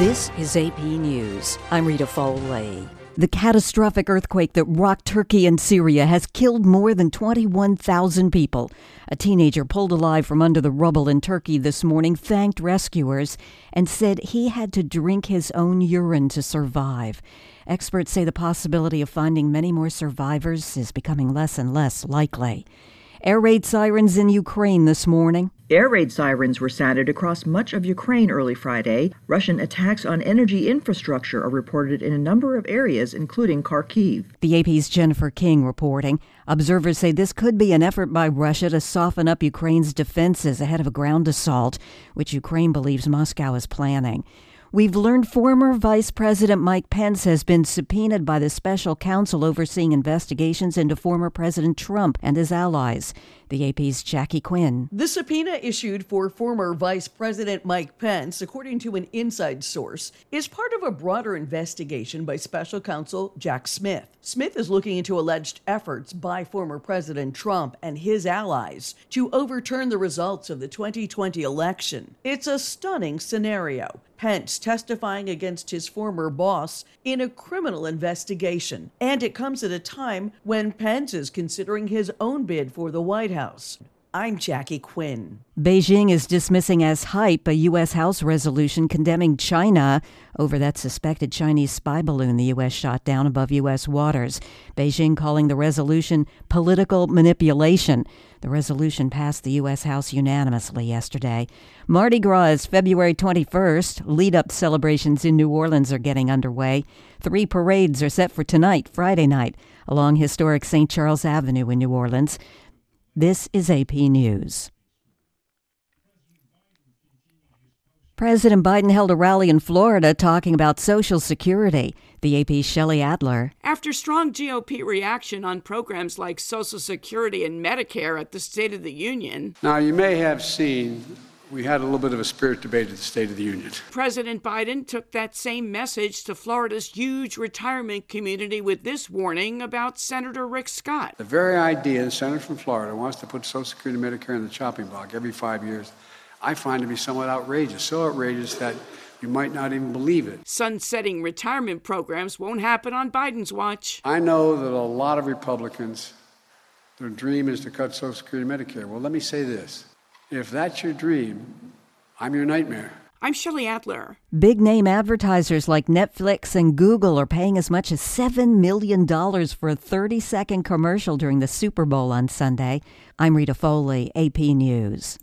This is AP News. I'm Rita Foley. The catastrophic earthquake that rocked Turkey and Syria has killed more than 21,000 people. A teenager pulled alive from under the rubble in Turkey this morning thanked rescuers and said he had to drink his own urine to survive. Experts say the possibility of finding many more survivors is becoming less and less likely. Air raid sirens in Ukraine this morning. Air raid sirens were sounded across much of Ukraine early Friday. Russian attacks on energy infrastructure are reported in a number of areas, including Kharkiv. The AP's Jennifer King reporting. Observers say this could be an effort by Russia to soften up Ukraine's defenses ahead of a ground assault, which Ukraine believes Moscow is planning. We've learned former Vice President Mike Pence has been subpoenaed by the special counsel overseeing investigations into former President Trump and his allies. The AP's Jackie Quinn. The subpoena issued for former Vice President Mike Pence, according to an inside source, is part of a broader investigation by special counsel Jack Smith. Smith is looking into alleged efforts by former President Trump and his allies to overturn the results of the 2020 election. It's a stunning scenario. Pence testifying against his former boss in a criminal investigation. And it comes at a time when Pence is considering his own bid for the White House. I'm Jackie Quinn. Beijing is dismissing as hype a U.S. House resolution condemning China over that suspected Chinese spy balloon the U.S. shot down above U.S. waters. Beijing calling the resolution political manipulation. The resolution passed the U.S. House unanimously yesterday. Mardi Gras is February 21st. Lead-up celebrations in New Orleans are getting underway. 3 parades are set for tonight, Friday night, along historic St. Charles Avenue in New Orleans. This is AP News. President Biden held a rally in Florida talking about Social Security. The AP's Shelley Adler. After strong GOP reaction on programs like Social Security and Medicare at the State of the Union. Now, you may have seen we had a little bit of a spirit debate at the State of the Union. President Biden took that same message to Florida's huge retirement community with this warning about Senator Rick Scott. The very idea the senator from Florida wants to put Social Security and Medicare in the chopping block every 5 years, I find to be somewhat outrageous. So outrageous that you might not even believe it. Sunsetting retirement programs won't happen on Biden's watch. I know that a lot of Republicans, their dream is to cut Social Security and Medicare. Well, let me say this. If that's your dream, I'm your nightmare. I'm Shelley Adler. Big-name advertisers like Netflix and Google are paying as much as $7 million for a 30-second commercial during the Super Bowl on Sunday. I'm Rita Foley, AP News.